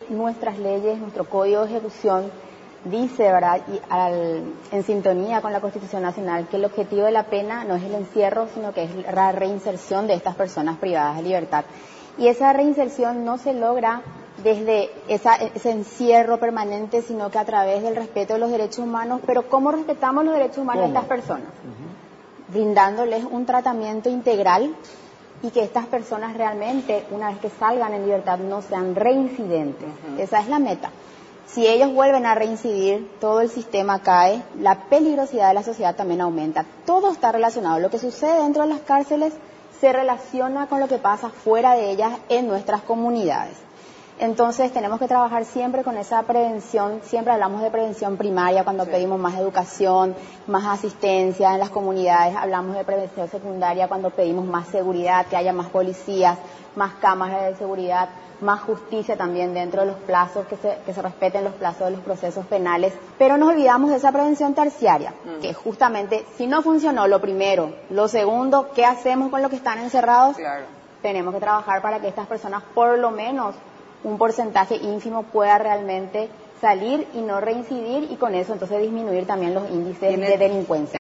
nuestras leyes, nuestro código de ejecución dice, ¿verdad? En sintonía con la Constitución Nacional, que el objetivo de la pena no es el encierro, sino que es la reinserción de estas personas privadas de libertad. Y esa reinserción no se logra desde ese encierro permanente, sino que a través del respeto de los derechos humanos. Pero ¿cómo respetamos los derechos humanos de estas personas? Brindándoles un tratamiento integral y que estas personas realmente, una vez que salgan en libertad, no sean reincidentes. Esa es la meta. Si ellos vuelven a reincidir, todo el sistema cae, la peligrosidad de la sociedad también aumenta. Todo está relacionado. Lo que sucede dentro de las cárceles se relaciona con lo que pasa fuera de ellas en nuestras comunidades. Entonces tenemos que trabajar siempre con esa prevención. Siempre hablamos de prevención primaria cuando pedimos más educación, más asistencia en las comunidades. Hablamos de prevención secundaria cuando pedimos más seguridad, que haya más policías, más cámaras de seguridad, más justicia también dentro de los plazos, que se respeten los plazos de los procesos penales. Pero nos olvidamos de esa prevención terciaria, que justamente, si no funcionó lo primero, lo segundo, ¿qué hacemos con los que están encerrados? Claro. Tenemos que trabajar para que estas personas, por lo menos un porcentaje ínfimo, pueda realmente salir y no reincidir, y con eso entonces disminuir también los índices de delincuencia.